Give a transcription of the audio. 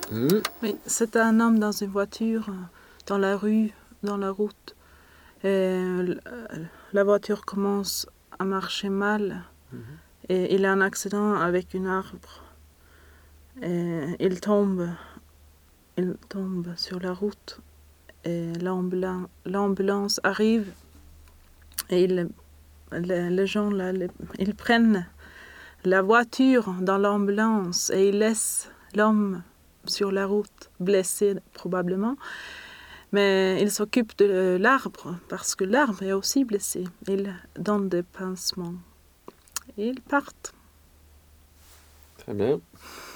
Oui, c'est un homme dans une voiture, dans la rue, dans la route. Et la voiture commence à marcher mal. Et il a un accident avec un arbre. Et il tombe sur la route. Et l'ambulance arrive. Et les gens là, ils prennent la voiture dans l'ambulance et ils laissent l'homme sur la route, blessé probablement. Mais ils s'occupent de l'arbre parce que l'arbre est aussi blessé. Ils donnent des pansements et ils partent. Très bien.